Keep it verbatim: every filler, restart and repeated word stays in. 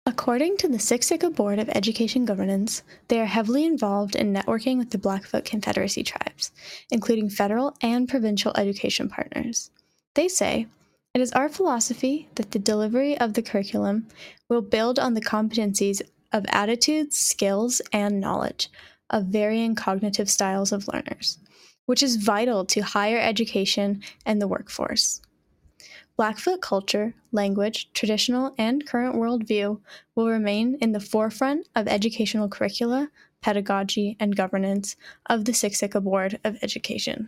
According to the Siksika Board of Education Governance, they are heavily involved in networking with the Blackfoot Confederacy tribes, including federal and provincial education partners. They say, "It is our philosophy that the delivery of the curriculum will build on the competencies of attitudes, skills, and knowledge of varying cognitive styles of learners, which is vital to higher education and the workforce. Blackfoot culture, language, traditional, and current worldview will remain in the forefront of educational curricula, pedagogy, and governance of the Siksika Board of Education."